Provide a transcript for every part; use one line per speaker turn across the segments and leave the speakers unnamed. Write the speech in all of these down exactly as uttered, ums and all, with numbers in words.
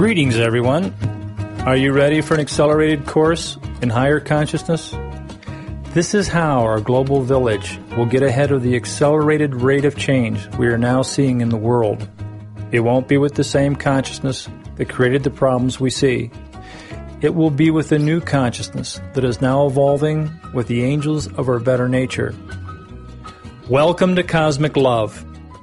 Greetings, everyone. Are you ready for an accelerated course in higher consciousness? This is how our global village will get ahead of the accelerated rate of change we are now seeing in the world. It won't be with the same consciousness that created the problems we see. It will be with a new consciousness that is now evolving with the angels of our better nature. Welcome to Cosmic Love.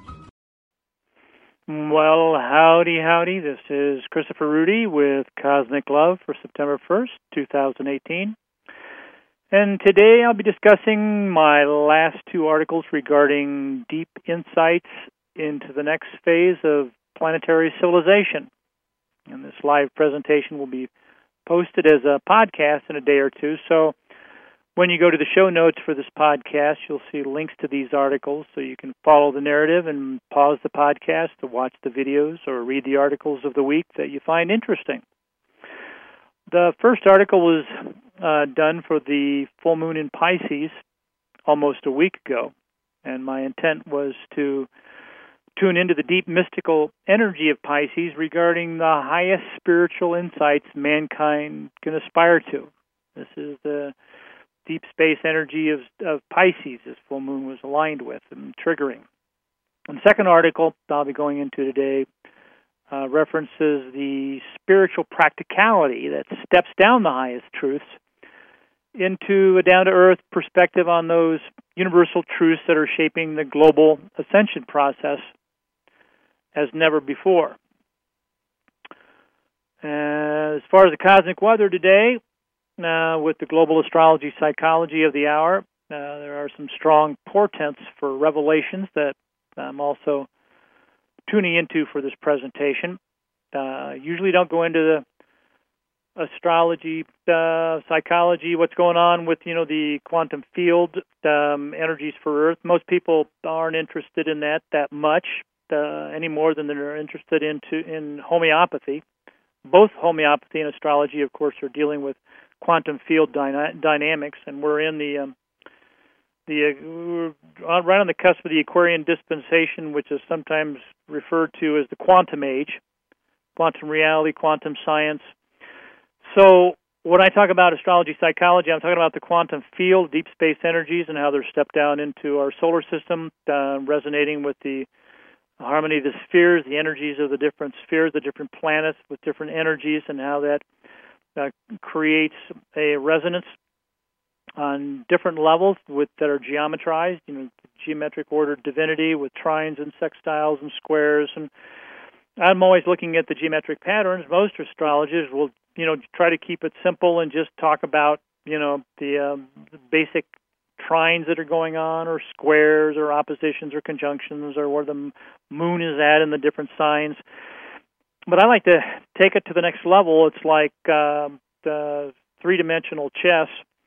Well, howdy, howdy. This is Christopher Rudy with Cosmic Love for September first, two thousand eighteen. And today I'll be discussing my last two articles regarding deep insights into the next phase of planetary civilization. And this live presentation will be posted as a podcast in a day or two. So when you go to the show notes for this podcast, you'll see links to these articles so you can follow the narrative and pause the podcast to watch the videos or read the articles of the week that you find interesting. The first article was uh, done for the full moon in Pisces almost a week ago, and my intent was to tune into the deep mystical energy of Pisces regarding the highest spiritual insights mankind can aspire to. This is the deep space energy of, of Pisces, this full moon was aligned with and triggering. And the second article I'll be going into today uh, references the spiritual practicality that steps down the highest truths into a down-to-earth perspective on those universal truths that are shaping the global ascension process as never before. Uh, as far as the cosmic weather today, Uh, with the global astrology psychology of the hour, uh, there are some strong portents for revelations that I'm also tuning into for this presentation. Uh, usually don't go into the astrology, uh, psychology, what's going on with, you know, the quantum field um, energies for Earth. Most people aren't interested in that that much, uh, any more than they're interested into in homeopathy. Both homeopathy and astrology, of course, are dealing with quantum field dyna- dynamics, and we're in the um, the uh, right on the cusp of the Aquarian dispensation, which is sometimes referred to as the quantum age, quantum reality, quantum science. So when I talk about astrology psychology, I'm talking about the quantum field, deep space energies, and how they're stepped down into our solar system, uh, resonating with the harmony of the spheres, the energies of the different spheres, the different planets with different energies, and how that Uh, creates a resonance on different levels with that are geometrized, you know, geometric ordered divinity with trines and sextiles and squares. And I'm always looking at the geometric patterns. Most astrologers will, you know, try to keep it simple and just talk about, you know, the, um, the basic trines that are going on, or squares, or oppositions, or conjunctions, or where the moon is at in the different signs. But I like to take it to the next level. It's like uh, the three-dimensional chess.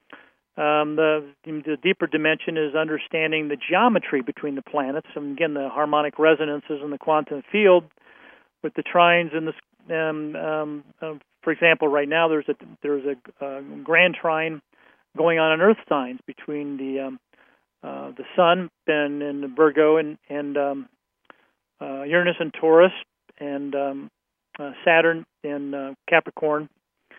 Um, the, the deeper dimension is understanding the geometry between the planets, and again, the harmonic resonances in the quantum field with the trines and the. Um, um, uh, for example, right now there's a there's a, a grand trine going on in Earth signs between the um, uh, the Sun and, and Virgo and and um, uh, Uranus and Taurus and um, Uh, Saturn in uh, Capricorn,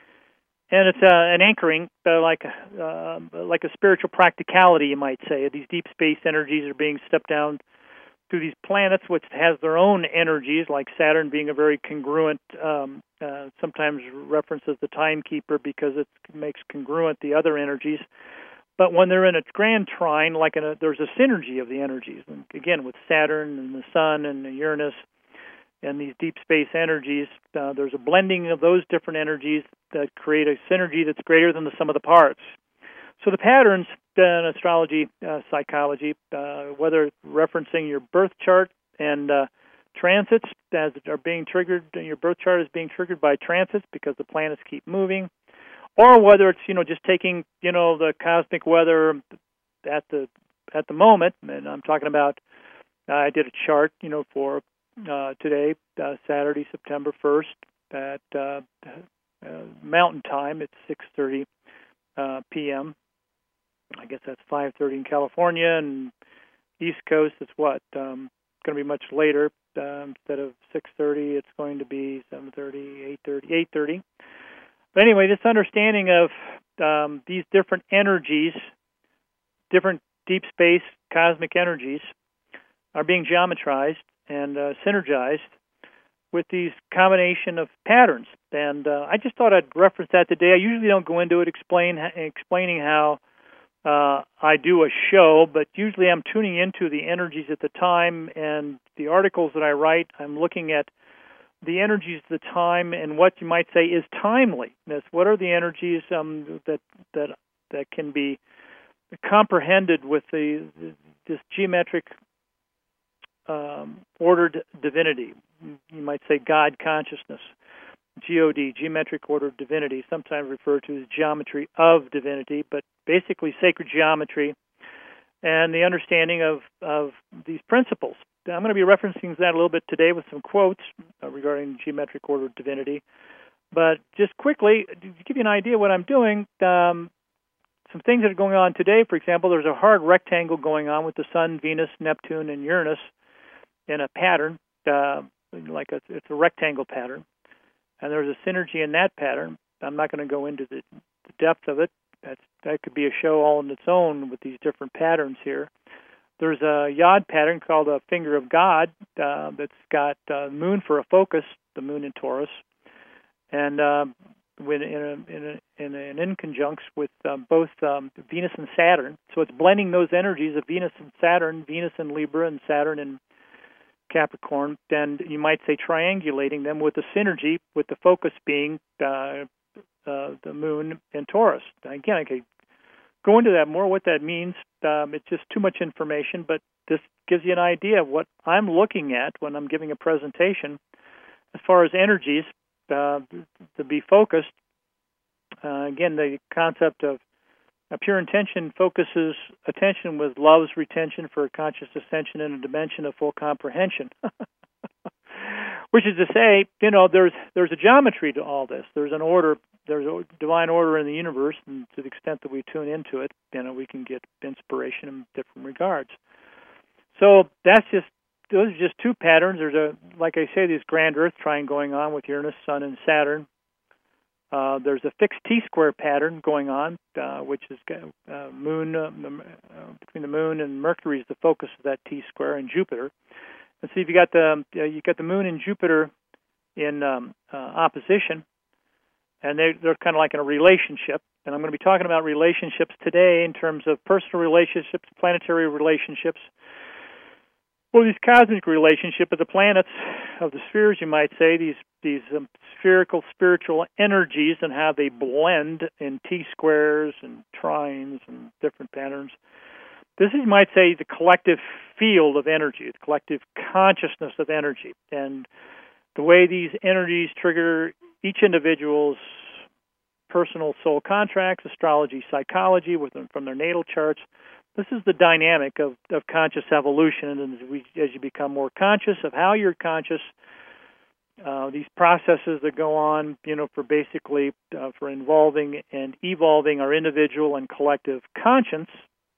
and it's uh, an anchoring, uh, like uh, like a spiritual practicality, you might say. These deep space energies are being stepped down through these planets, which has their own energies, like Saturn being a very congruent, um, uh, sometimes references the timekeeper because it makes congruent the other energies. But when they're in a grand trine, like in a, there's a synergy of the energies, and again with Saturn and the Sun and the Uranus. And these deep space energies, uh, there's a blending of those different energies that create a synergy that's greater than the sum of the parts. So the patterns in astrology, uh, psychology, uh, whether referencing your birth chart and uh, transits as are being triggered, your birth chart is being triggered by transits because the planets keep moving, or whether it's, you know, just taking, you know, the cosmic weather at the at the moment. And I'm talking about, uh, I did a chart, you know, for Uh, today, uh, Saturday, September first, at uh, uh, Mountain Time. It's six thirty uh, p.m. I guess that's five thirty in California, and East Coast, it's what? Um, going to be much later. Uh, instead of six thirty, it's going to be seven thirty, eight thirty, eight thirty. But anyway, this understanding of um, these different energies, different deep space cosmic energies, are being geometrized and uh, synergized with these combination of patterns. And uh, I just thought I'd reference that today. I usually don't go into it explain explaining how uh, I do a show, but usually I'm tuning into the energies at the time, and the articles that I write, I'm looking at the energies of the time and what you might say is timely. That's what are the energies um, that that that can be comprehended with the this geometric um, ordered divinity. You might say God consciousness, G O D, geometric ordered divinity, sometimes referred to as geometry of divinity, but basically sacred geometry and the understanding of, of these principles. I'm going to be referencing that a little bit today with some quotes uh, regarding geometric ordered divinity. But just quickly, to give you an idea of what I'm doing, um, some things that are going on today, for example, there's a hard rectangle going on with the Sun, Venus, Neptune, and Uranus in a pattern, uh, like a, it's a rectangle pattern. And there's a synergy in that pattern. I'm not going to go into the, the depth of it. That's, that could be a show all on its own with these different patterns here. There's a yod pattern called a finger of God uh, that's got uh, moon for a focus, the moon in Taurus, and uh, when in, a, in, a, in, a, in an inconjunct with um, both um, Venus and Saturn. So it's blending those energies of Venus and Saturn, Venus and Libra and Saturn and Capricorn, and you might say triangulating them with the synergy, with the focus being uh, uh, the moon in Taurus. Again, I could go into that more, what that means. Um, it's just too much information, but this gives you an idea of what I'm looking at when I'm giving a presentation as far as energies uh, to be focused. Uh, again, the concept of a pure intention focuses attention with love's retention for a conscious ascension in a dimension of full comprehension. Which is to say, you know, there's there's a geometry to all this. There's an order, there's a divine order in the universe, and to the extent that we tune into it, you know, we can get inspiration in different regards. So that's just those are just two patterns. There's a, like I say, this grand Earth trine going on with Uranus, Sun, and Saturn. Uh, there's a fixed T-square pattern going on, uh, which is uh, moon uh, uh, between the moon and Mercury is the focus of that T-square, and Jupiter. And so you've got the uh, you got the moon and Jupiter in um, uh, opposition, and they they're kind of like in a relationship. And I'm going to be talking about relationships today in terms of personal relationships, planetary relationships. Well, these cosmic relationships of the planets, of the spheres, you might say, these these um, spherical spiritual energies and how they blend in T-squares and trines and different patterns. This is, you might say, the collective field of energy, the collective consciousness of energy, and the way these energies trigger each individual's personal soul contracts, astrology, psychology, with them from their natal charts. This is the dynamic of, of conscious evolution, and as, we, as you become more conscious of how you're conscious, uh, these processes that go on, you know, for basically uh, for involving and evolving our individual and collective conscience,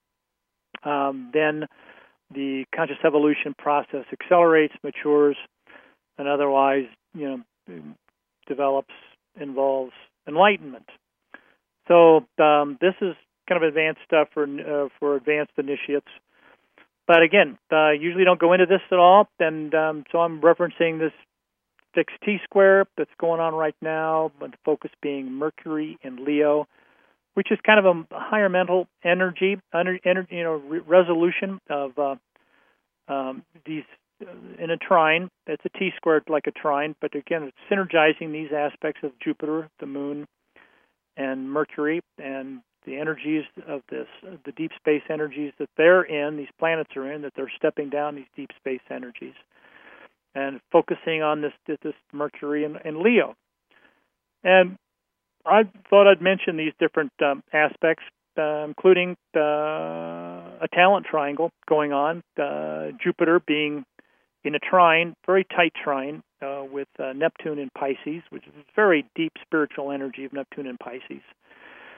um, then the conscious evolution process accelerates, matures, and otherwise, you know, develops, involves enlightenment. So um, this is kind of advanced stuff for uh, for advanced initiates. But again, uh, usually don't go into this at all, and um, so I'm referencing this fixed T-square that's going on right now, but the focus being Mercury and Leo, which is kind of a higher mental energy, under, energy you know, re- resolution of uh, um, these uh, in a trine. It's a T-square like a trine, but again, it's synergizing these aspects of Jupiter, the Moon, and Mercury, and the energies of this, the deep space energies that they're in, these planets are in, that they're stepping down these deep space energies, and focusing on this this Mercury and, and Leo. And I thought I'd mention these different um, aspects, uh, including uh, a talent triangle going on, uh, Jupiter being in a trine, very tight trine, uh, with uh, Neptune in Pisces, which is very deep spiritual energy of Neptune in Pisces.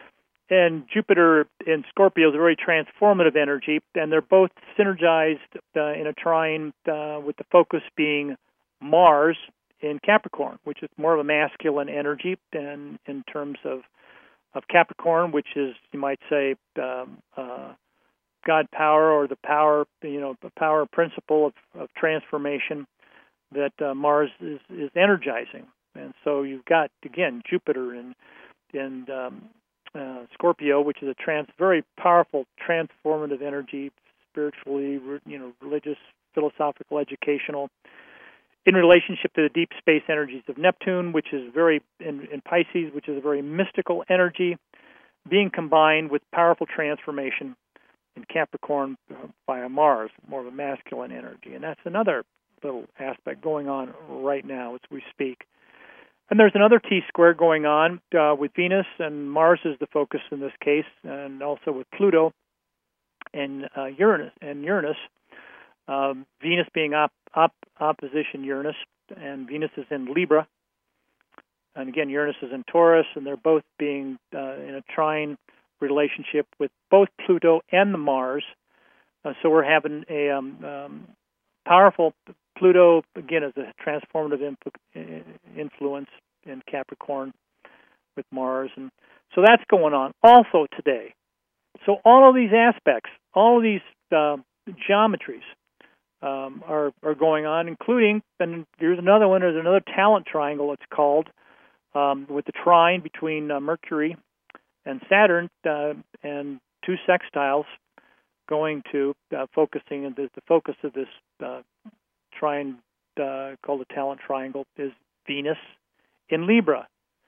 and Jupiter in Scorpio is a very transformative energy, and they're both synergized uh, in a trine uh, with the focus being Mars in Capricorn, which is more of a masculine energy than in terms of, of Capricorn, which is, you might say, um, uh, God power, or the power, you know, the power principle of, of transformation that uh, Mars is, is energizing. And so you've got, again, Jupiter in, in um, Uh, Scorpio, which is a trans, very powerful, transformative energy, spiritually, you know, religious, philosophical, educational, in relationship to the deep space energies of Neptune, which is very, in, in Pisces, which is a very mystical energy, being combined with powerful transformation in Capricorn via Mars, more of a masculine energy. And that's another little aspect going on right now as we speak. And there's another T-square going on uh, with Venus, and Mars is the focus in this case, and also with Pluto and uh, Uranus. And Uranus, um, Venus being op, op, opposition Uranus, and Venus is in Libra. And again, Uranus is in Taurus, and they're both being uh, in a trine relationship with both Pluto and the Mars. Uh, so we're having a um, um, powerful Pluto, again, is a transformative influ- influence in Capricorn with Mars. And so that's going on also today. So all of these aspects, all of these uh, geometries um, are, are going on, including, and here's another one, there's another talent triangle, it's called, um, with the trine between uh, Mercury and Saturn uh, and two sextiles going to uh, focusing, and the, the focus of this uh, trine uh, called the talent triangle is Venus in Libra.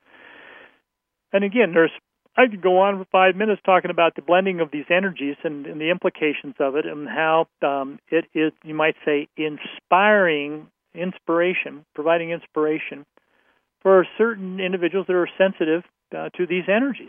And again, there's I could go on for five minutes talking about the blending of these energies and, and the implications of it, and how um, it is, you might say, inspiring inspiration, providing inspiration for certain individuals that are sensitive uh, to these energies.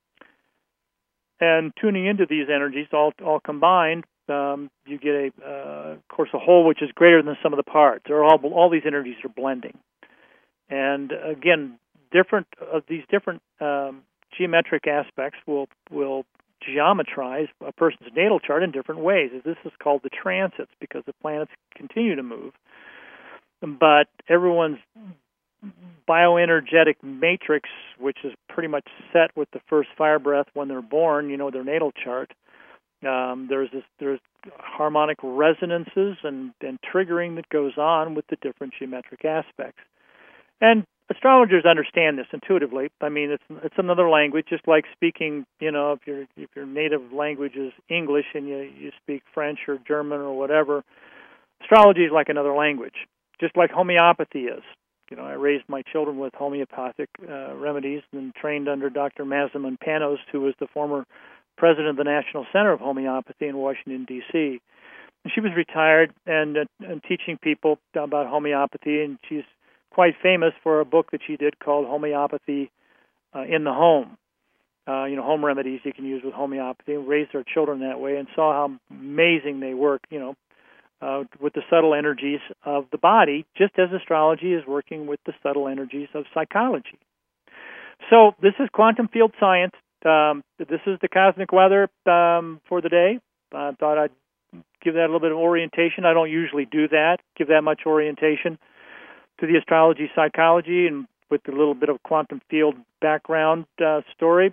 And tuning into these energies, all all combined, um, you get a, uh, of course, a whole which is greater than the sum of the parts. They're all all these energies are blending, and again, different of these different um, geometric aspects will will geometrize a person's natal chart in different ways. This is called the transits because the planets continue to move, but everyone's bioenergetic matrix, which is pretty much set with the first fire breath when they're born, you know, their natal chart. Um, there's this, there's harmonic resonances and, and triggering that goes on with the different geometric aspects. And astrologers understand this intuitively. I mean, it's it's another language, just like speaking, you know, if your if your native language is English and you, you speak French or German or whatever, astrology is like another language, just like homeopathy is. You know, I raised my children with homeopathic uh, remedies and trained under Doctor Masamune Panos, who was the former president of the National Center of Homeopathy in Washington, D C And she was retired and, uh, and teaching people about homeopathy, and she's quite famous for a book that she did called Homeopathy uh, in the Home. Uh, you know, home remedies you can use with homeopathy, and raised our children that way and saw how amazing they work, you know, Uh, with the subtle energies of the body, just as astrology is working with the subtle energies of psychology. So this is quantum field science. Um, this is the cosmic weather um, for the day. I thought I'd give that a little bit of orientation. I don't usually do that, give that much orientation to the astrology psychology, and with a little bit of quantum field background uh, story.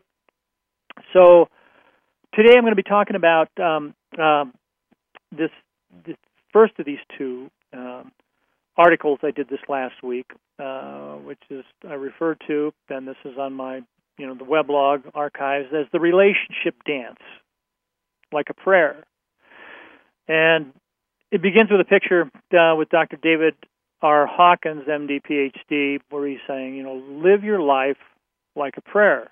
So today I'm going to be talking about um, um, this this first of these two um, articles I did this last week, uh, which is I referred to, and this is on my, you know, the weblog archives, as the relationship dance, like a prayer. And it begins with a picture uh, with Doctor David R. Hawkins, M D, P H D, where he's saying, you know, live your life like a prayer.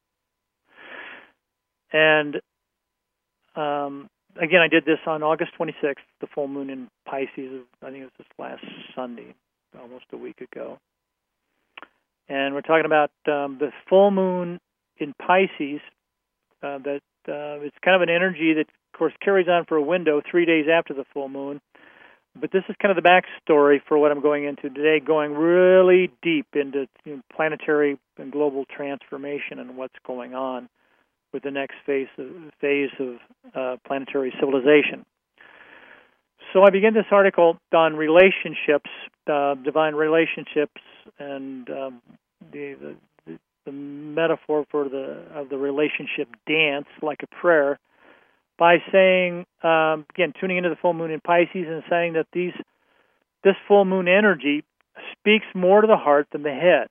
And um, Again, I did this on August twenty-sixth, the full moon in Pisces. I think it was this last Sunday, almost a week ago. And we're talking about um, the full moon in Pisces. Uh, that uh, it's kind of an energy that, of course, carries on for a window three days after the full moon. But this is kind of the backstory for what I'm going into today, going really deep into, you know, planetary and global transformation and what's going on with the next phase of, phase of uh, planetary civilization. So I begin this article on relationships, uh, divine relationships, and um, the, the the metaphor for the of the relationship dance, like a prayer, by saying, um, again, tuning into the full moon in Pisces and saying that these this full moon energy speaks more to the heart than the head.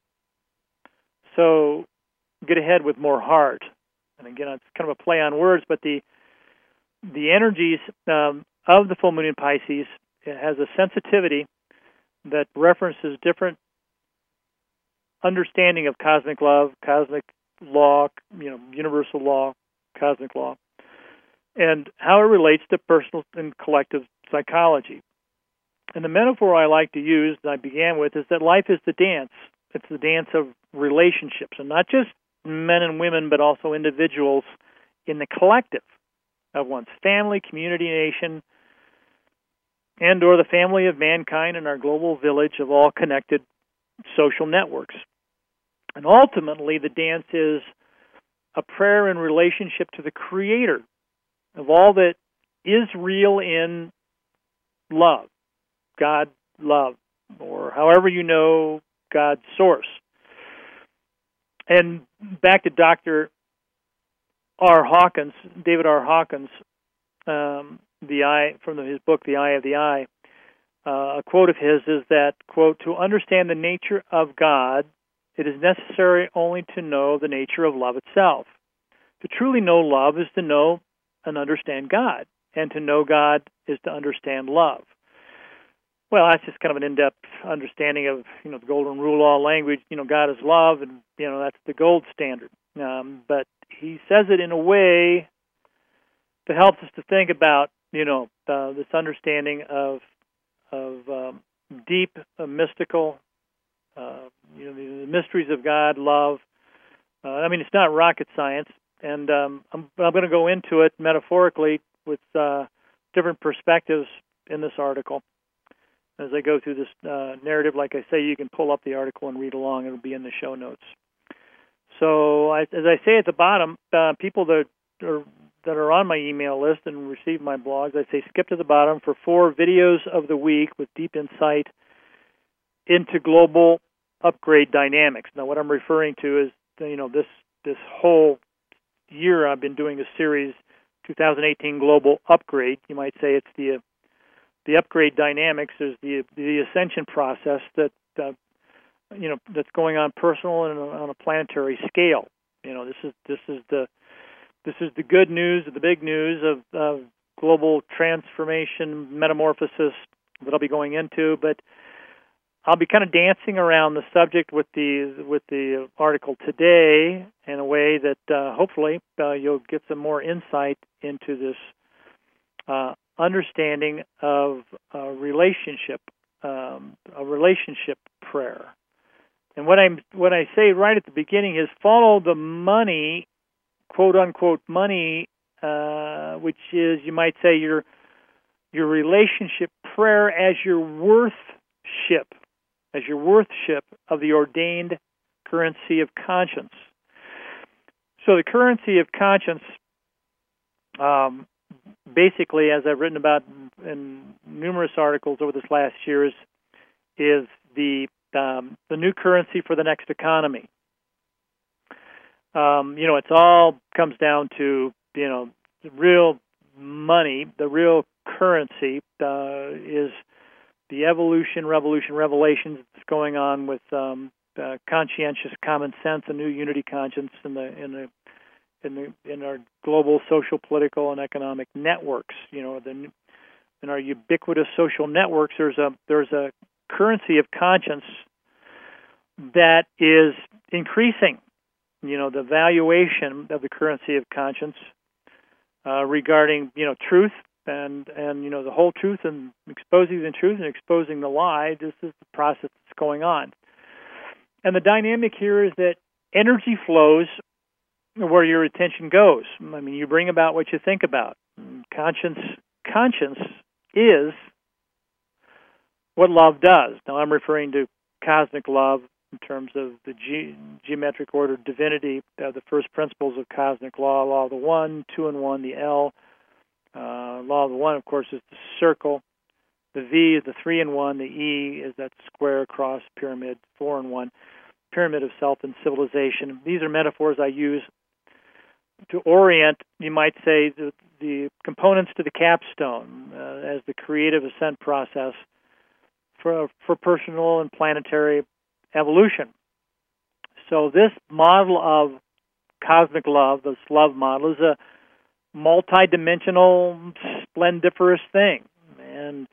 So get ahead with more heart. And again, it's kind of a play on words, but the the energies um, of the full moon in Pisces, it has a sensitivity that references different understanding of cosmic love, cosmic law, you know, universal law, cosmic law, and how it relates to personal and collective psychology. And the metaphor I like to use, that I began with, is that life is the dance. It's the dance of relationships, and not just men and women, but also individuals in the collective of one's family, community, nation, and or the family of mankind in our global village of all connected social networks. And ultimately, the dance is a prayer in relationship to the Creator of all that is real in love, God, love, or however you know God's source. And back to Doctor R. Hawkins, David R. Hawkins, um, the eye from his book, The Eye of the Eye. Uh, a quote of his is that, quote, "To understand the nature of God, it is necessary only to know the nature of love itself. To truly know love is to know and understand God, and to know God is to understand love." Well, that's just kind of an in-depth understanding of, you know, the golden rule law language. You know, God is love, and, you know, that's the gold standard. Um, but he says it in a way that helps us to think about, you know, uh, this understanding of of um, deep, uh, mystical, uh, you know, the, the mysteries of God, love. Uh, I mean, it's not rocket science, and um, I'm, I'm going to go into it metaphorically with uh, different perspectives in this article. As I go through this uh, narrative, like I say, you can pull up the article and read along. It'll be in the show notes. So, I, as I say at the bottom, uh, people that are that are on my email list and receive my blogs, I say skip to the bottom for four videos of the week with deep insight into global upgrade dynamics. Now, what I'm referring to is, you know, this this whole year I've been doing a series, twenty eighteen Global Upgrade. You might say it's the the upgrade dynamics is the the ascension process that uh, you know that's going on personal and on a planetary scale. You know, this is this is the this is the good news, the big news of, of global transformation, metamorphosis that I'll be going into. But I'll be kind of dancing around the subject with the with the article today in a way that uh, hopefully uh, you'll get some more insight into this uh, understanding of a relationship, um, a relationship prayer. And what I'm what I say right at the beginning is follow the money, quote unquote money, uh, which is, you might say, your your relationship prayer as your worthship, as your worthship of the ordained currency of conscience. So the currency of conscience, um, basically, as I've written about in numerous articles over this last year, is, is the um, the new currency for the next economy. Um, you know, it's all comes down to, you know, the real money, the real currency uh, is the evolution, revolution, revelations that's going on with um, uh, conscientious common sense, a new unity conscience in the in the in the in our global social, political, and economic networks. You know, the, in our ubiquitous social networks, there's a there's a currency of conscience that is increasing. You know, the valuation of the currency of conscience uh, regarding, you know, truth and, and, you know, the whole truth and exposing the truth and exposing the lie. This is the process that's going on. And the dynamic here is that energy flows where your attention goes. I mean, you bring about what you think about. Conscience, conscience is what love does. Now, I'm referring to cosmic love, in terms of the ge- geometric order divinity, uh, the first principles of cosmic law, law of the one, two and one, the L. Uh, law of the one, of course, is the circle. The V is the three and one. The E is that square, cross, pyramid, four and one. Pyramid of self and civilization. These are metaphors I use to orient, you might say, the, the components to the capstone uh, as the creative ascent process for for personal and planetary evolution. So this model of cosmic love, this love model, is a multidimensional, splendiferous thing. And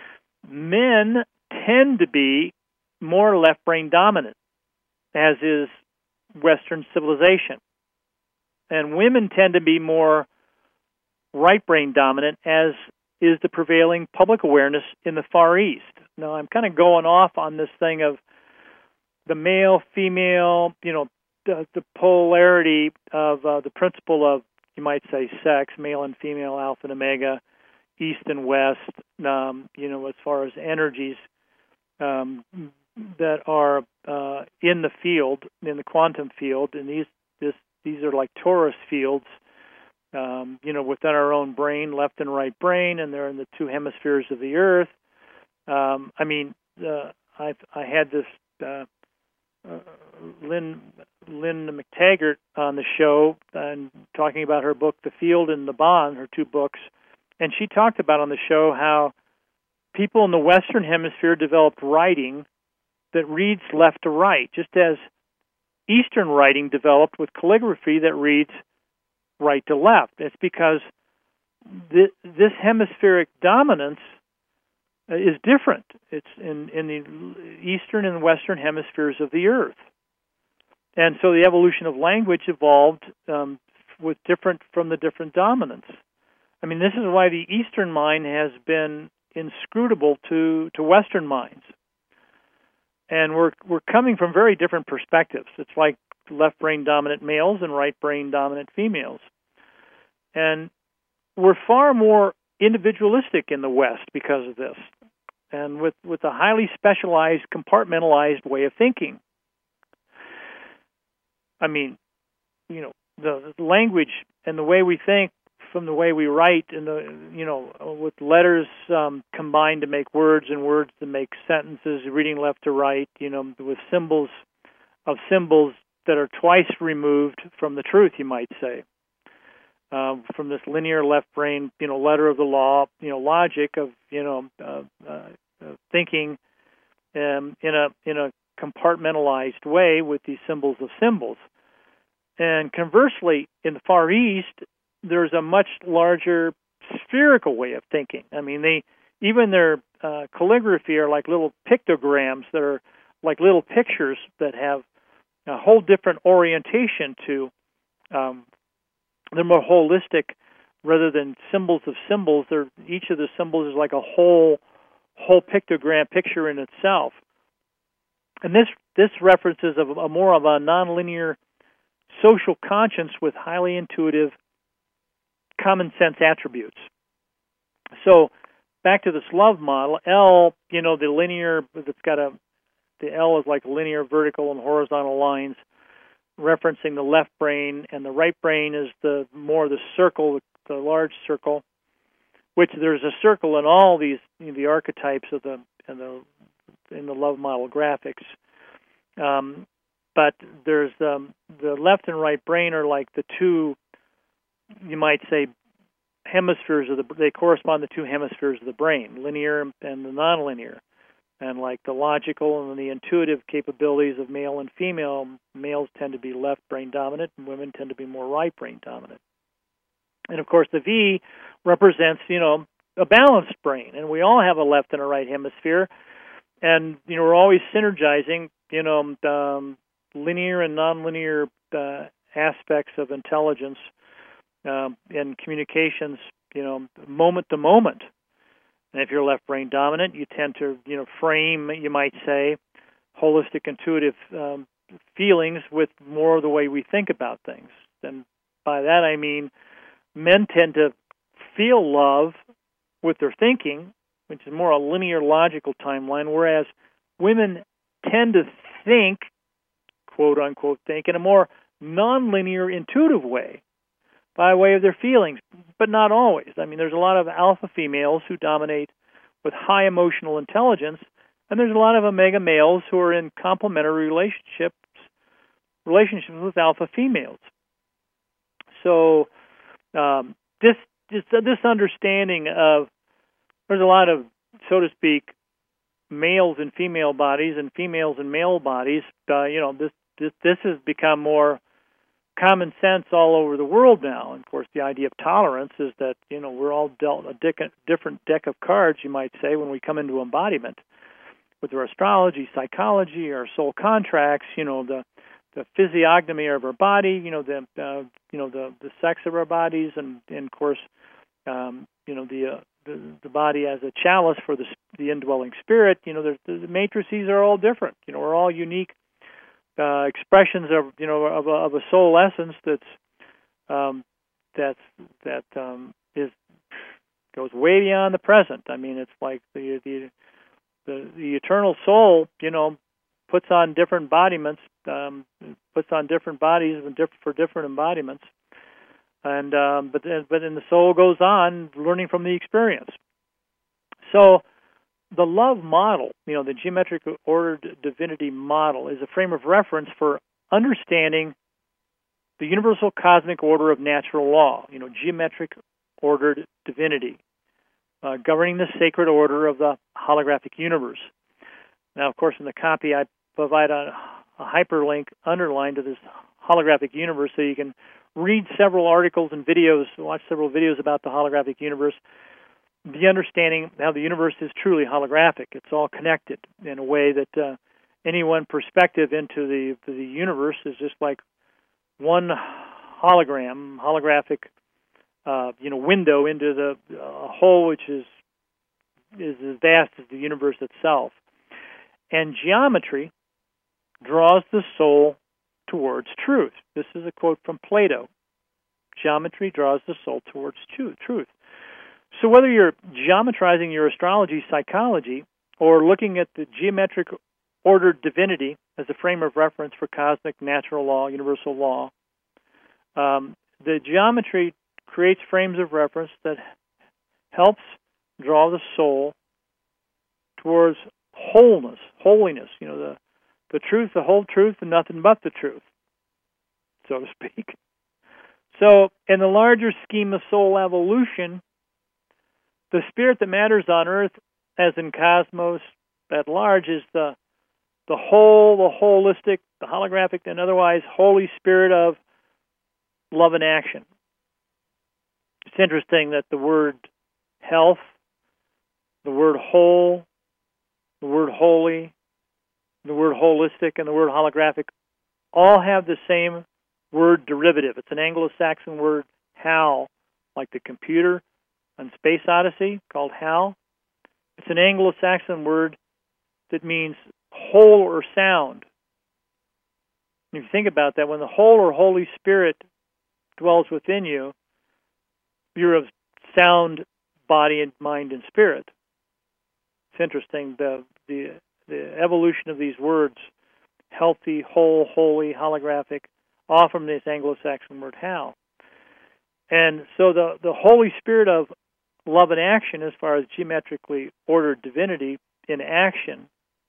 men tend to be more left-brain dominant, as is Western civilization. And women tend to be more right-brain dominant, as is the prevailing public awareness in the Far East. Now, I'm kind of going off on this thing of the male, female, you know, the, the polarity of uh, the principle of, you might say, sex, male and female, alpha and omega, east and west, um, you know, as far as energies um, that are uh, in the field, in the quantum field, and these this these are like torus fields, um, you know, within our own brain, left and right brain, and they're in the two hemispheres of the Earth. Um, I mean, uh, I I had this uh, uh, Lynn Lynn McTaggart on the show and talking about her book, The Field and the Bond, her two books, and she talked about on the show how people in the Western Hemisphere developed writing that reads left to right, just as Eastern writing developed with calligraphy that reads right to left. It's because th- this hemispheric dominance is different. It's in, in the Eastern and Western hemispheres of the Earth. And so the evolution of language evolved um, with different from the different dominants. I mean, this is why the Eastern mind has been inscrutable to, to Western minds. And we're we're coming from very different perspectives. It's like left brain dominant males and right brain dominant females. And we're far more individualistic in the West because of this, and with, with a highly specialized, compartmentalized way of thinking. I mean, you know, the, the language and the way we think from the way we write, and the, you know, with letters um, combined to make words and words to make sentences, reading left to right, you know, with symbols of symbols that are twice removed from the truth, you might say, uh, from this linear left brain, you know, letter of the law, you know, logic of, you know, uh, uh, thinking um, in a in a compartmentalized way with these symbols of symbols. And conversely, in the Far East, there's a much larger spherical way of thinking. I mean, they even their uh, calligraphy are like little pictograms that are like little pictures that have a whole different orientation to. Um, they're more holistic rather than symbols of symbols. They're, each of the symbols is like a whole whole pictogram picture in itself. And this this references a, a more of a nonlinear social conscience with highly intuitive common sense attributes. So back to this love model, L, you know, the linear, it's got a, the L is like linear, vertical, and horizontal lines referencing the left brain, and the right brain is the more the circle, the large circle, which there's a circle in all these, you know, the archetypes of the, in the, in the love model graphics. Um, but there's um, the left and right brain are like the two, you might say, hemispheres of the, they correspond to two hemispheres of the brain, linear and the nonlinear. And like the logical and the intuitive capabilities of male and female, males tend to be left brain dominant and women tend to be more right brain dominant. And of course the V represents, you know, a balanced brain, and we all have a left and a right hemisphere, and, you know, we're always synergizing, you know, um, linear and nonlinear uh, aspects of intelligence Um, and communications, you know, moment to moment. And if you're left brain dominant, you tend to, you know, frame, you might say, holistic, intuitive um, feelings with more of the way we think about things. And by that I mean men tend to feel love with their thinking, which is more a linear, logical timeline, whereas women tend to think quote-unquote think in a more nonlinear, intuitive way, by way of their feelings, but not always. I mean, there's a lot of alpha females who dominate with high emotional intelligence, and there's a lot of omega males who are in complementary relationships relationships with alpha females. So um, this, this this understanding of there's a lot of, so to speak, males in female bodies and females in male bodies. Uh, you know, this, this this has become more common sense all over the world now. And of course, the idea of tolerance is that, you know, we're all dealt a dic- different deck of cards, you might say, when we come into embodiment. With our astrology, psychology, our soul contracts, you know, the the physiognomy of our body, you know, the uh, you know the, the sex of our bodies, and, and of course, um, you know, the, uh, the the body as a chalice for the the indwelling spirit. You know, the, the matrices are all different. You know, we're all unique uh, expressions of you know of a, of a soul essence that's um, that's that um, is goes way beyond the present. I mean, it's like the the the, the eternal soul, you know, puts on different embodiments, um, puts on different bodies for different embodiments, and um, but but then the soul goes on learning from the experience. So the love model, you know, the geometric ordered divinity model, is a frame of reference for understanding the universal cosmic order of natural law. You know, geometric ordered divinity, uh, governing the sacred order of the holographic universe. Now, of course, in the copy, I provide a, a hyperlink underlined to this holographic universe so you can read several articles and videos, watch several videos about the holographic universe, the understanding how the universe is truly holographic. It's all connected in a way that uh, any one perspective into the, the universe is just like one hologram, holographic, uh, you know, window into the uh, whole, which is is as vast as the universe itself. And geometry draws the soul towards truth. This is a quote from Plato. Geometry draws the soul towards truth. So whether you're geometrizing your astrology, psychology, or looking at the geometric ordered divinity as a frame of reference for cosmic natural law, universal law, um, the geometry creates frames of reference that helps draw the soul towards wholeness, holiness, you know, the, the truth, the whole truth, and nothing but the truth, so to speak. So in the larger scheme of soul evolution, the spirit that matters on Earth, as in cosmos at large, is the the whole, the holistic, the holographic, and otherwise holy spirit of love and action. It's interesting that the word health, the word whole, the word holy, the word holistic, and the word holographic all have the same word derivative. It's an Anglo-Saxon word, HAL, like the computer on Space Odyssey, called HAL. It's an Anglo-Saxon word that means whole or sound. And if you think about that, when the whole or Holy Spirit dwells within you, you're of sound body and mind and spirit. It's interesting, the the the evolution of these words, healthy, whole, holy, holographic, all from this Anglo-Saxon word HAL. And so the, the Holy Spirit of love and action, as far as geometrically ordered divinity in action,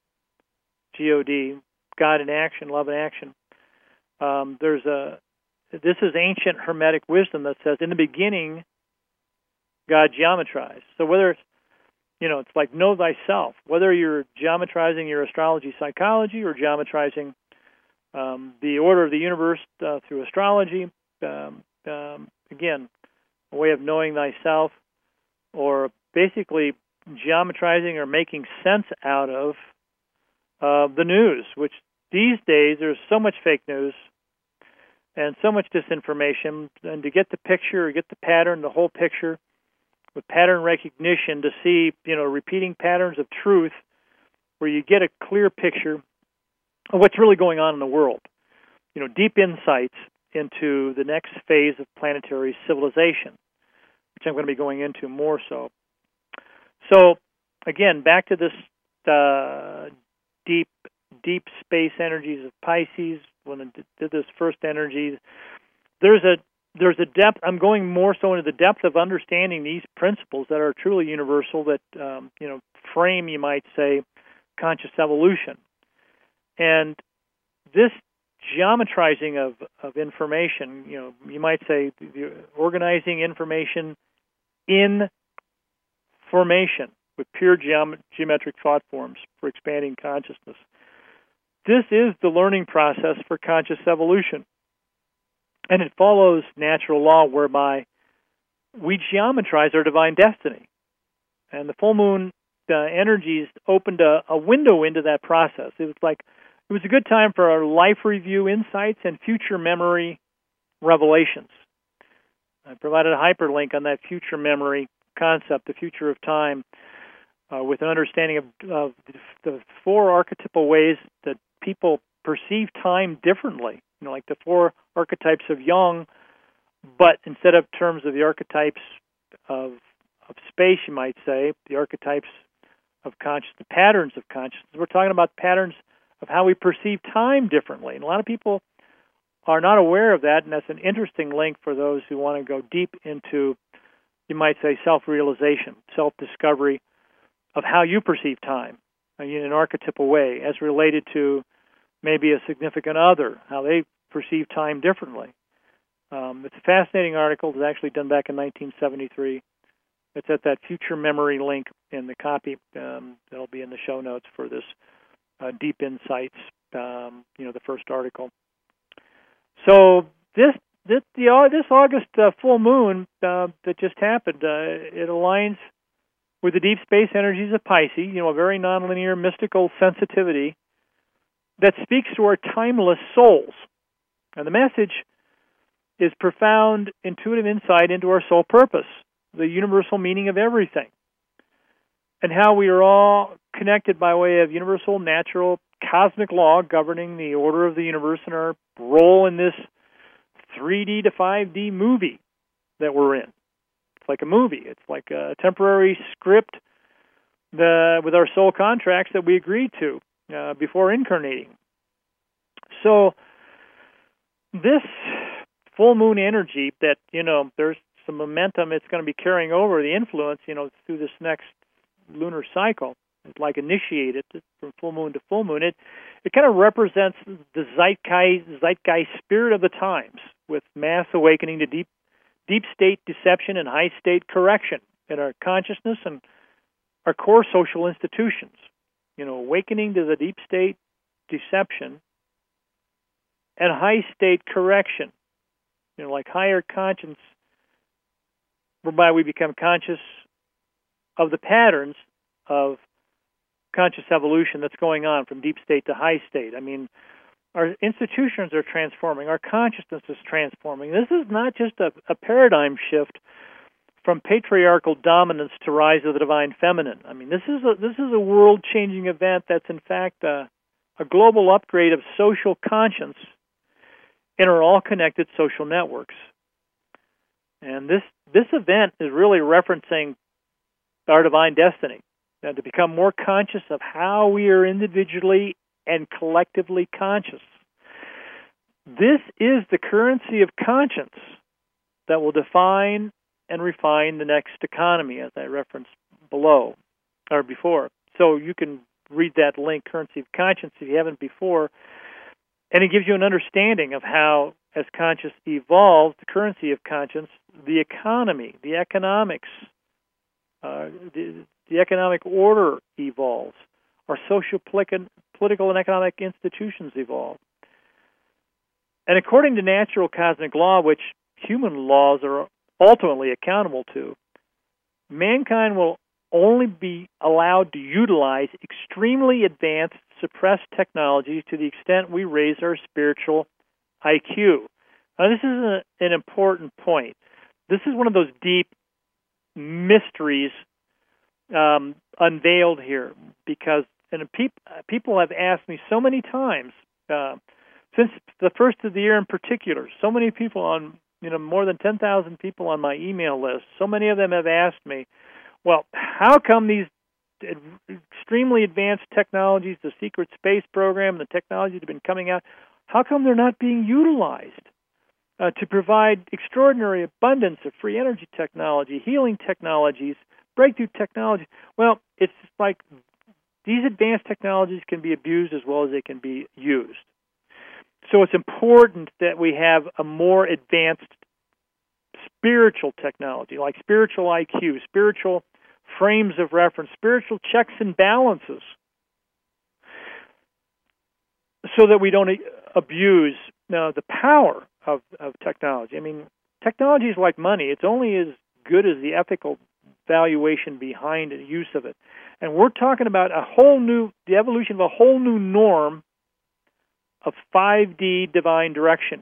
G O D, God in action, love in action, um, there's a, this is ancient Hermetic wisdom that says, in the beginning, God geometrized. So whether it's, you know, it's like know thyself. Whether you're geometrizing your astrology, psychology, or geometrizing um, the order of the universe uh, through astrology, um, um, again, a way of knowing thyself, or basically geometrizing or making sense out of uh, the news, which these days there's so much fake news and so much disinformation, and to get the picture, or get the pattern, the whole picture, with pattern recognition, to see, you know, repeating patterns of truth, where you get a clear picture of what's really going on in the world. You know, deep insights into the next phase of planetary civilization, which I'm going to be going into more so. So, again, back to this uh, deep, deep space energies of Pisces, when I did this first energy. There's a there's a depth. I'm going more so into the depth of understanding these principles that are truly universal, that um, you know frame, you might say, conscious evolution. And this geometrizing of, of information, you know, you might say the organizing information in formation with pure geom- geometric thought forms for expanding consciousness. This is the learning process for conscious evolution. And it follows natural law whereby we geometrize our divine destiny. And the full moon uh, energies opened a, a window into that process. It was like, it was a good time for our life review insights and future memory revelations. I provided a hyperlink on that future memory concept, the future of time, uh, with an understanding of, of the four archetypal ways that people perceive time differently. You know, like the four archetypes of Jung, but instead of terms of the archetypes of of space, you might say, the archetypes of conscious, the patterns of consciousness. We're talking about patterns of how we perceive time differently. And a lot of people are not aware of that, and that's an interesting link for those who want to go deep into, you might say, self-realization, self-discovery of how you perceive time in an archetypal way as related to maybe a significant other, how they perceive time differently. Um, it's a fascinating article. It was actually done back in nineteen seventy-three. It's at that future memory link in the copy. Um, that'll be in the show notes for this uh, Deep Insights, um, you know, the first article. So this this the uh, this August uh, full moon uh, that just happened, uh, it aligns with the deep space energies of Pisces. You know, a very nonlinear, mystical sensitivity that speaks to our timeless souls. And the message is profound, intuitive insight into our soul purpose, the universal meaning of everything, and how we are all connected by way of universal, natural, cosmic law governing the order of the universe and our role in this three D to five D movie that we're in. It's like a movie. It's like a temporary script the, with our soul contracts that we agreed to uh, before incarnating. So this full moon energy that, you know, there's some momentum it's going to be carrying over, the influence, you know, through this next lunar cycle. It's like initiated from full moon to full moon. It it kind of represents the zeitgeist, zeitgeist spirit of the times, with mass awakening to deep deep state deception and high state correction in our consciousness and our core social institutions. You know, awakening to the deep state deception and high state correction. You know, like higher conscience, whereby we become conscious of the patterns of conscious evolution that's going on from deep state to high state. I mean, our institutions are transforming. Our consciousness is transforming. This is not just a, a paradigm shift from patriarchal dominance to rise of the divine feminine. I mean, this is a, this is a world-changing event that's, in fact, a, a global upgrade of social conscience in our all-connected social networks. And this this event is really referencing our divine destiny, and to become more conscious of how we are individually and collectively conscious. This is the currency of conscience that will define and refine the next economy, as I referenced below or before. So you can read that link, Currency of Conscience, if you haven't before, and it gives you an understanding of how, as conscious evolves, the currency of conscience, the economy, the economics, uh, the, the economic order evolves, our social, political, and economic institutions evolve. And according to natural cosmic law, which human laws are ultimately accountable to, mankind will only be allowed to utilize extremely advanced suppressed technologies to the extent we raise our spiritual I Q. Now, this is a, an important point. This is one of those deep mysteries um, unveiled here, because and peop, people have asked me so many times, uh, since the first of the year in particular, so many people on, you know, more than ten thousand people on my email list, so many of them have asked me, well, how come these extremely advanced technologies, the secret space program, the technologies that have been coming out, How come they're not being utilized uh, to provide extraordinary abundance of free energy technology, healing technologies, breakthrough technology? Well, it's like these advanced technologies can be abused as well as they can be used. So it's important that we have a more advanced spiritual technology, like spiritual I Q, spiritual frames of reference, spiritual checks and balances, so that we don't abuse uh, the power of, of technology. I mean, technology is like money. It's only as good as the ethical valuation behind the use of it. And we're talking about a whole new, the evolution of a whole new norm of five D divine direction.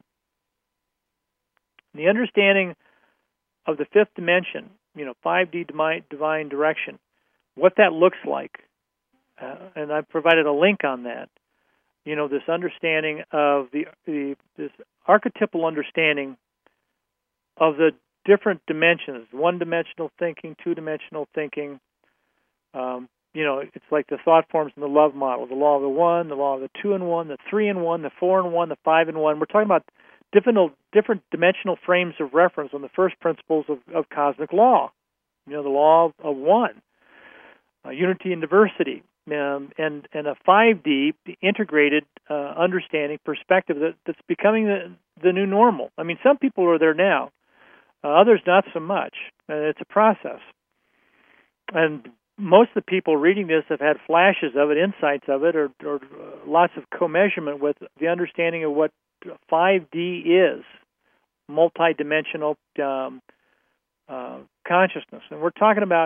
The understanding of the fifth dimension, you know, five D divine, divine direction, what that looks like. Uh, and I've provided a link on that. You know, this understanding of the, the this archetypal understanding of the different dimensions, one-dimensional thinking, two-dimensional thinking. Um, you know, it's like the thought forms in the love model, the law of the one, the law of the two in one, the three in one, the four in one, the five in one. We're talking about different different dimensional frames of reference on the first principles of, of cosmic law. You know, the law of, of one, uh, unity and diversity. Um, and, and a five D integrated uh, understanding perspective that, that's becoming the, the new normal. I mean, some people are there now, uh, others not so much. And it's a process. And most of the people reading this have had flashes of it, insights of it, or, or uh, lots of co-measurement with the understanding of what five D is, multidimensional um, uh, consciousness. And we're talking about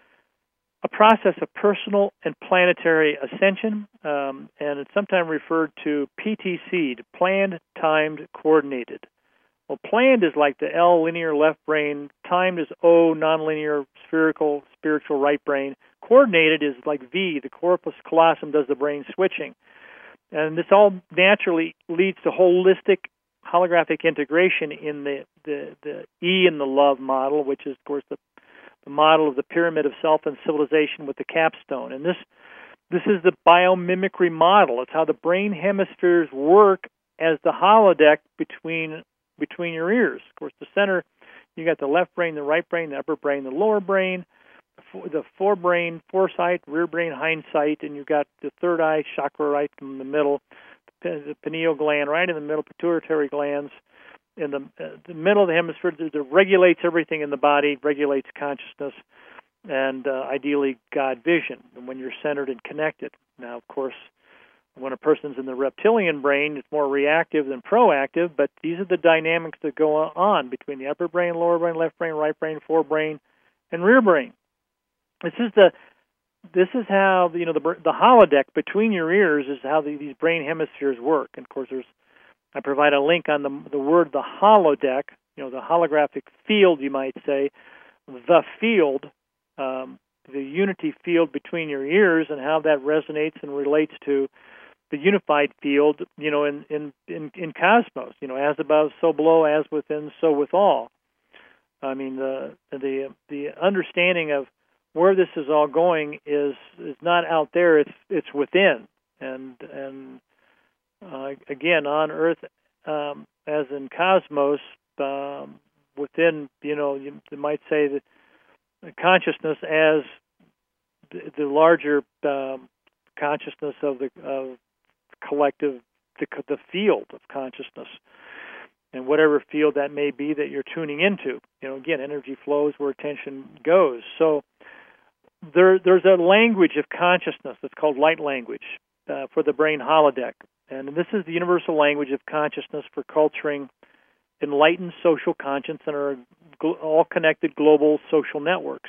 a process of personal and planetary ascension, um, and it's sometimes referred to P T C, planned, timed, coordinated. Well, planned is like the L, linear left brain. Timed is O, nonlinear, spherical, spiritual right brain. Coordinated is like V, the corpus callosum does the brain switching. And this all naturally leads to holistic holographic integration in the, the, the E in the love model, which is, of course, the the model of the pyramid of self and civilization with the capstone. And this this is the biomimicry model. It's how the brain hemispheres work as the holodeck between between your ears. Of course, the center, you got the left brain, the right brain, the upper brain, the lower brain, the forebrain, foresight, rear brain, hindsight, and you've got the third eye chakra right in the middle, the pineal gland right in the middle, pituitary glands, in the, uh, the middle of the hemisphere that regulates everything in the body, regulates consciousness, and uh, ideally God vision, and when you're centered and connected. Now, of course, when a person's in the reptilian brain, it's more reactive than proactive, but these are the dynamics that go on between the upper brain, lower brain, left brain, right brain, forebrain, and rear brain. This is the this is how, you know, the the holodeck between your ears is how the, these brain hemispheres work. And, of course, there's I provide a link on the the word the holodeck, you know, the holographic field, you might say, the field, um, the unity field between your ears, and how that resonates and relates to the unified field, you know, in in in, in cosmos, you know, as above, so below, as within, so with all. I mean, the the the understanding of where this is all going is is not out there; it's it's within, and and. Uh, again, on Earth, um, as in cosmos, um, within, you know, you, you might say that consciousness as the, the larger um, consciousness of the of collective, the, the field of consciousness, and whatever field that may be that you're tuning into. You know, again, energy flows where attention goes. So there, there's a language of consciousness that's called light language uh, for the brain holodeck. And this is the universal language of consciousness for culturing enlightened social conscience and our all-connected global social networks.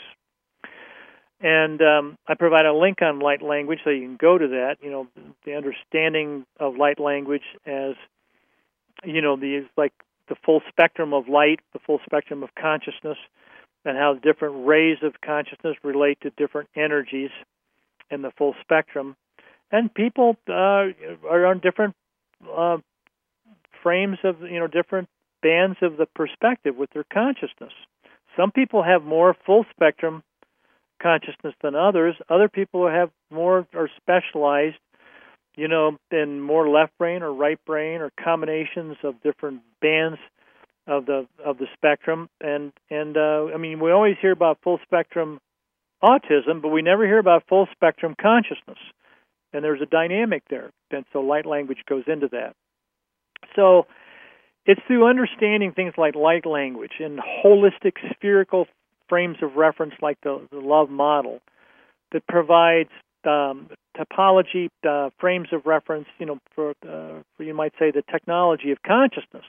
And um, I provide a link on light language so you can go to that. You know, the understanding of light language as, you know, the like the full spectrum of light, the full spectrum of consciousness, and how different rays of consciousness relate to different energies in the full spectrum. And people uh, are on different uh, frames of, you know, different bands of the perspective with their consciousness. Some people have more full spectrum consciousness than others. Other people have more, are specialized you know, in more left brain or right brain, or combinations of different bands of the of the spectrum. And and uh, I mean, we always hear about full spectrum autism, but we never hear about full spectrum consciousness. And there's a dynamic there, and so light language goes into that. So it's through understanding things like light language and holistic spherical frames of reference like the, the love model that provides um, topology, uh, frames of reference, you know, for, uh, for, you might say, the technology of consciousness.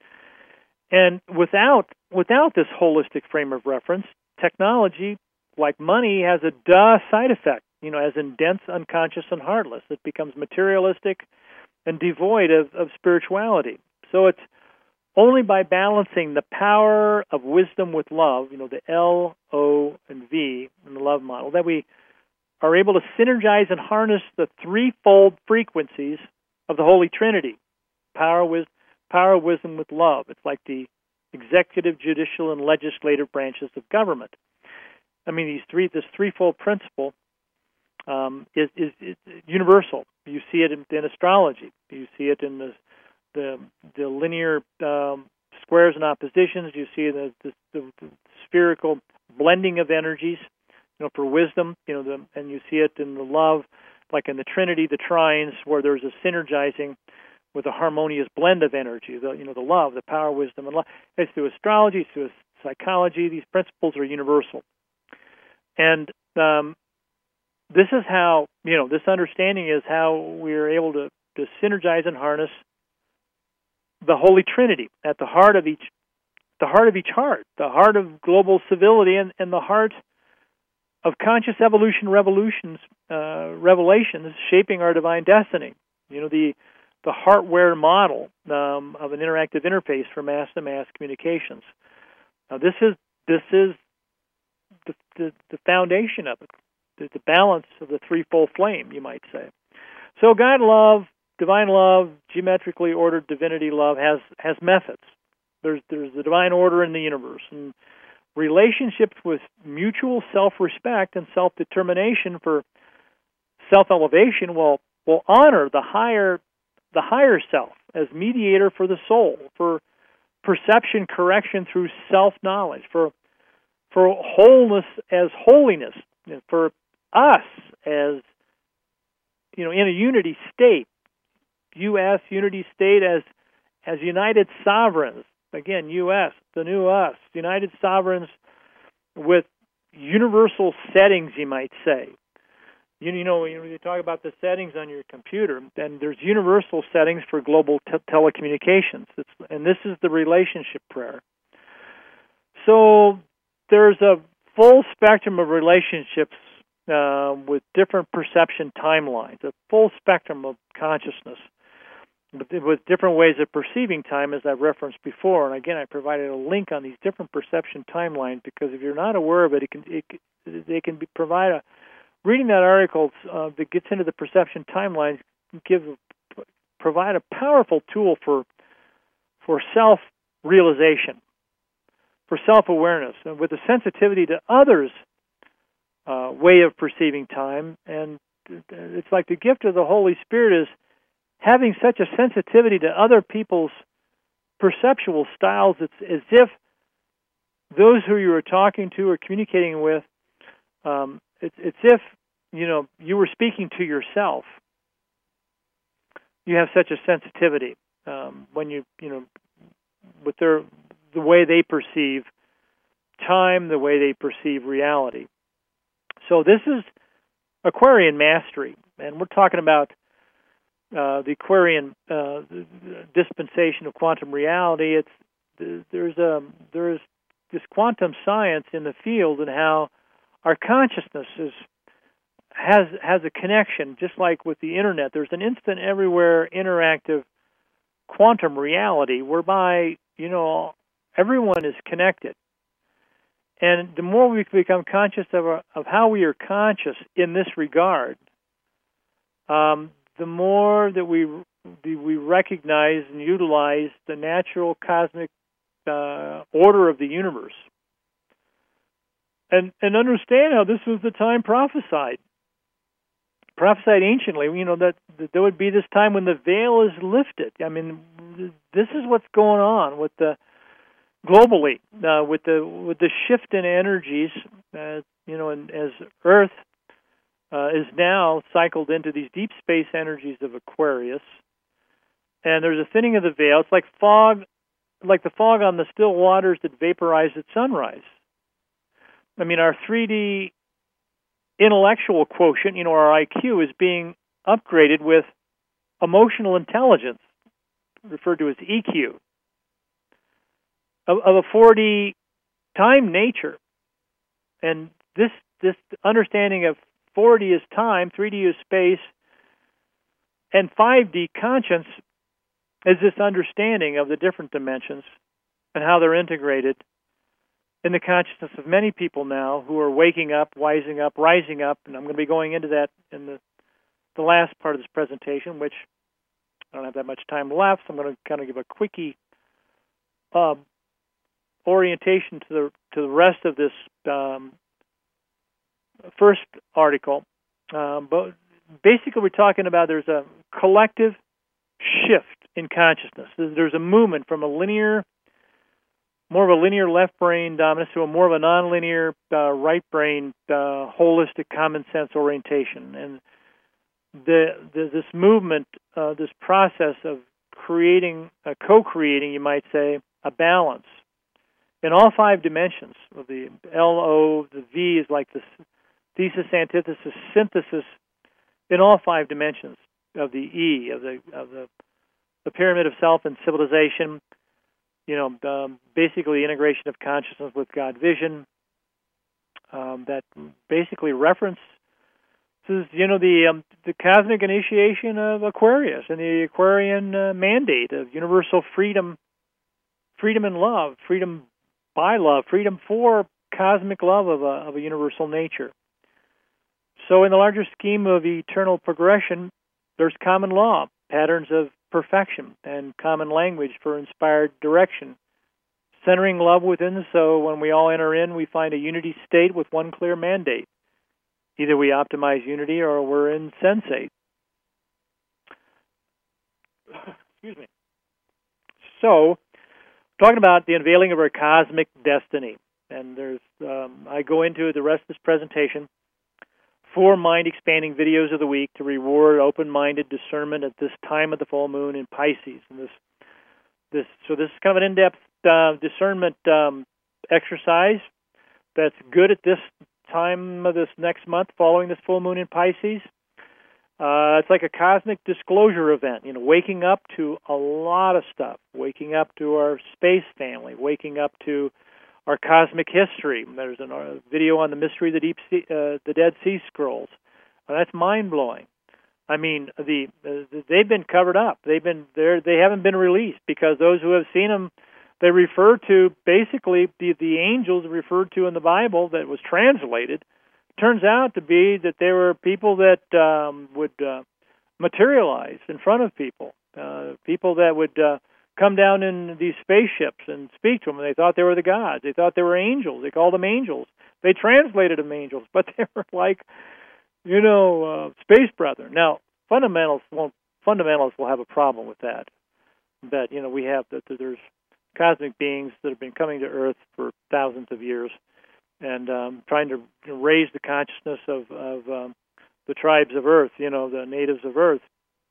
And without without this holistic frame of reference, technology, like money, has a duh side effect, you know, as in dense, unconscious, and heartless. It becomes materialistic and devoid of, of spirituality. So it's only by balancing the power of wisdom with love, you know, the L, O, and V in the love model, that we are able to synergize and harness the threefold frequencies of the Holy Trinity: power, wis- power, wisdom with love. It's like the executive, judicial, and legislative branches of government. I mean, these three, this threefold principle um, is, is, is universal. You see it in, in astrology. You see it in the the, the linear um, squares and oppositions. You see the, the, the, the spherical blending of energies, you know, for wisdom. You know, the, and you see it in the love, like in the Trinity, the trines, where there's a synergizing with a harmonious blend of energy. The, you know, the love, the power, wisdom, and love. It's through astrology, it's through psychology. These principles are universal. And um, this is how, you know, this understanding is how we are able to, to synergize and harness the Holy Trinity at the heart of each, the heart of each heart, the heart of global civility, and, and the heart of conscious evolution, revolutions, uh, revelations shaping our divine destiny. You know, the the heartware model um, of an interactive interface for mass-to-mass communications. Now, this is this is the, the, the foundation of it, the, the balance of the threefold flame, you might say. So God love, divine love, geometrically ordered divinity love has has methods. There's there's the divine order in the universe, and relationships with mutual self-respect and self-determination for self-elevation will will honor the higher the higher self as mediator for the soul, for perception correction through self-knowledge, for for wholeness as holiness, for us as, you know, in a unity state, U S unity state as as united sovereigns. Again, U S, the new us, united sovereigns with universal settings, you might say. You, you know, when you talk about the settings on your computer, then there's universal settings for global te- telecommunications. It's, and this is the relationship prayer. So there's a full spectrum of relationships uh, with different perception timelines, a full spectrum of consciousness with different ways of perceiving time, as I've referenced before. And again, I provided a link on these different perception timelines because if you're not aware of it, it can it, they can be, provide a reading that article uh, that gets into the perception timelines give provide a powerful tool for for self realization, for self awareness, and with a sensitivity to others' uh, way of perceiving time. And it's like the gift of the Holy Spirit is having such a sensitivity to other people's perceptual styles. It's as if those who you are talking to or communicating with, um, it's, it's if, you know, you were speaking to yourself. You have such a sensitivity um, when you, you know, with their the way they perceive time, the way they perceive reality. So this is Aquarian mastery, and we're talking about Uh, the Aquarian uh, dispensation of quantum reality. It's there's a there's this quantum science in the field and how our consciousness is has has a connection, just like with the internet. There's an instant everywhere interactive quantum reality whereby, you know, everyone is connected. And the more we become conscious of our, of how we are conscious in this regard, um, the more that we we recognize and utilize the natural cosmic uh, order of the universe, and and understand how this was the time prophesied. prophesied anciently, you know, that, that there would be this time when the veil is lifted. I mean, this is what's going on with the globally uh, with the with the shift in energies. Uh, you know, and as Earth uh, is now cycled into these deep space energies of Aquarius, and there's a thinning of the veil. It's like fog, like the fog on the still waters that vaporize at sunrise. I mean, our three D intellectual quotient, you know, our I Q, is being upgraded with emotional intelligence, referred to as E Q, of, of a four D time nature. And this this understanding of four D is time, three D is space, and five D conscience is this understanding of the different dimensions and how they're integrated in the consciousness of many people now who are waking up, wising up, rising up, and I'm going to be going into that in the the last part of this presentation, which I don't have that much time left, so I'm going to kind of give a quickie uh, orientation to the to the rest of this um, first article. Um, but basically, we're talking about there's a collective shift in consciousness. There's a movement from a linear more of a linear left brain dominance to a more of a nonlinear uh, right brain, uh, holistic common sense orientation. And the, the this movement, uh, this process of creating, uh, co-creating, you might say, a balance in all five dimensions of the L O, the V is like the thesis, antithesis, synthesis in all five dimensions of the E, of the of the, the pyramid of self and civilization. You know, um, basically integration of consciousness with God vision. Um, that basically references, you know, the um, the cosmic initiation of Aquarius and the Aquarian uh, mandate of universal freedom, freedom and love, freedom by love, freedom for cosmic love of a of a universal nature. So, in the larger scheme of eternal progression, there's common law, patterns of perfection, and common language for inspired direction, centering love within the soul. When we all enter in, we find a unity state with one clear mandate. Either we optimize unity or we're insensate. Excuse me. So, talking about the unveiling of our cosmic destiny, and there's um, I go into the rest of this presentation. Four mind-expanding videos of the week to reward open-minded discernment at this time of the full moon in Pisces. And this, this, so this is kind of an in-depth uh, discernment um, exercise that's good at this time of this next month following this full moon in Pisces. Uh, it's like a cosmic disclosure event, you know, waking up to a lot of stuff, waking up to our space family, waking up to our cosmic history. There's a uh, video on the mystery of the deep sea, uh, the Dead Sea Scrolls. Uh, that's mind blowing. I mean, the uh, they've been covered up. They've been there. They haven't been released because those who have seen them, they refer to basically the the angels referred to in the Bible that was translated. Turns out to be that they were people that um, would uh, materialize in front of people, uh, people that would. Uh, come down in these spaceships and speak to them, and they thought they were the gods. They thought they were angels. They called them angels. They translated them angels, but they were like, you know, uh, space brethren. Now, fundamentals won't, fundamentalists will have a problem with that, that, you know, we have, that there's cosmic beings that have been coming to Earth for thousands of years and um, trying to raise the consciousness of, of um, the tribes of Earth, you know, the natives of Earth.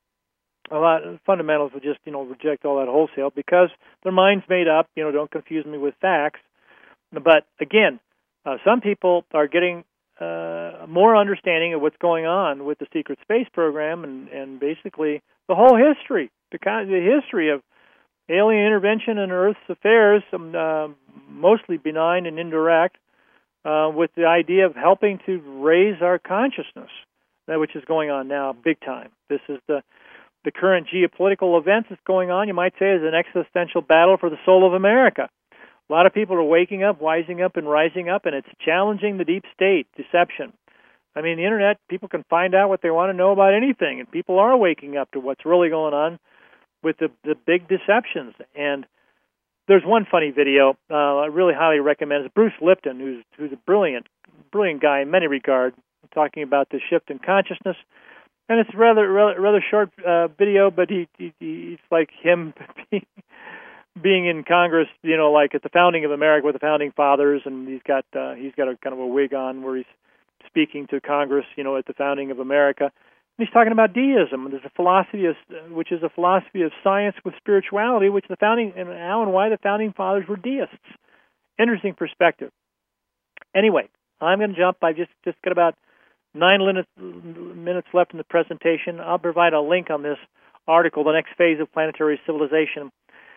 A lot of fundamentals will just, you know, reject all that wholesale because their mind's made up. You know, don't confuse me with facts. But again, uh, some people are getting uh, more understanding of what's going on with the secret space program and, and basically the whole history, the kind, the history of alien intervention in Earth's affairs, um, uh, mostly benign and indirect, uh, with the idea of helping to raise our consciousness, that which is going on now big time. This is the The current geopolitical events that's going on, you might say, is an existential battle for the soul of America. A lot of people are waking up, wising up, and rising up, and it's challenging the deep state deception. I mean, the Internet, people can find out what they want to know about anything, and people are waking up to what's really going on with the, the big deceptions. And there's one funny video uh, I really highly recommend. It's Bruce Lipton, who's, who's a brilliant, brilliant guy in many regards, talking about the shift in consciousness. And it's rather rather, rather short uh, video, but he, he, he it's like him being, being in Congress, you know, like at the founding of America with the founding fathers, and he's got uh, he's got a kind of a wig on where he's speaking to Congress, you know, at the founding of America. And he's talking about deism. There's a philosophy of, which is a philosophy of science with spirituality, which the founding and how and why the founding fathers were deists. Interesting perspective. Anyway, I'm going to jump. I just just got about Nine minutes, minutes left in the presentation. I'll provide a link on this article, The Next Phase of Planetary Civilization.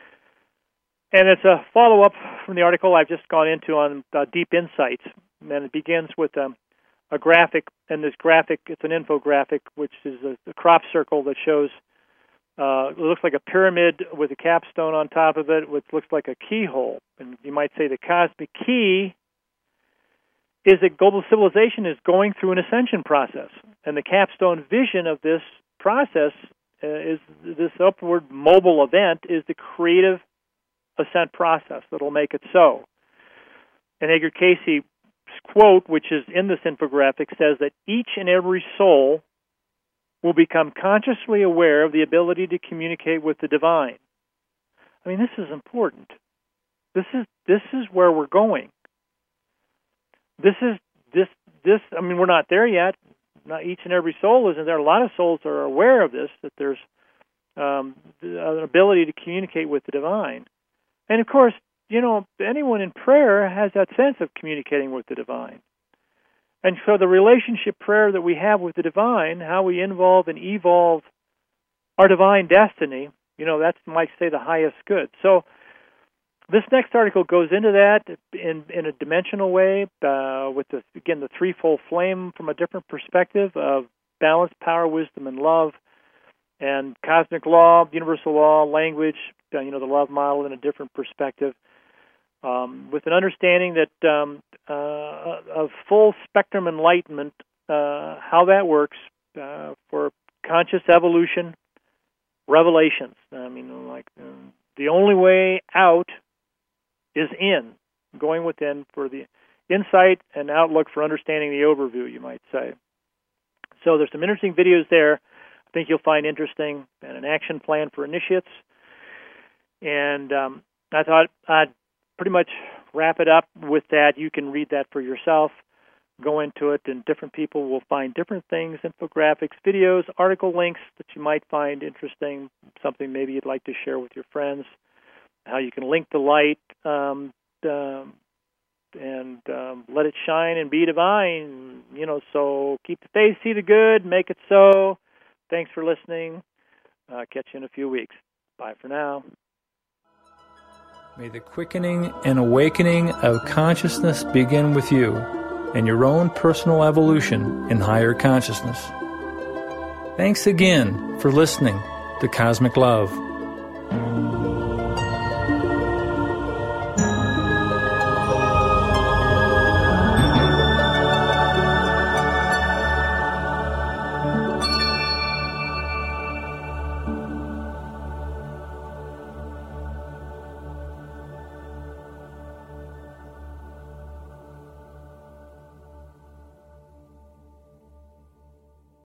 And it's a follow-up from the article I've just gone into on uh, Deep Insights. And it begins with um, a graphic, and this graphic, it's an infographic, which is a, a crop circle that shows, uh, it looks like a pyramid with a capstone on top of it, which looks like a keyhole. And you might say the cosmic key is that global civilization is going through an ascension process. And the capstone vision of this process uh, is this upward mobile event is the creative ascent process that will make it so. And Edgar Cayce's quote, which is in this infographic, says that each and every soul will become consciously aware of the ability to communicate with the divine. I mean, this is important. This is this is where we're going. This is this this. I mean, we're not there yet. Not each and every soul isn't there. A lot of souls are aware of this, that there's um, an ability to communicate with the divine. And of course, you know, anyone in prayer has that sense of communicating with the divine. And so the relationship prayer that we have with the divine, how we involve and evolve our divine destiny, you know, that's, might say, the highest good. So this next article goes into that in in a dimensional way, uh, with, the, again, the threefold flame from a different perspective of balance, power, wisdom, and love, and cosmic law, universal law, language, uh, you know, the love model in a different perspective, um, with an understanding that um, uh, of full spectrum enlightenment, uh, how that works uh, for conscious evolution, revelations. I mean, like uh, the only way out is in, going within for the insight and outlook for understanding the overview, you might say. So there's some interesting videos there I think you'll find interesting, and an action plan for initiates. And um, I thought I'd pretty much wrap it up with that. You can read that for yourself, go into it, and different people will find different things, infographics, videos, article links that you might find interesting, something maybe you'd like to share with your friends, how you can link the light um, um, and um, let it shine and be divine. You know, so keep the faith, see the good, make it so. Thanks for listening. Uh, catch you in a few weeks. Bye for now.
May the quickening and awakening of consciousness begin with you and your own personal evolution in higher consciousness. Thanks again for listening to Cosmic Love.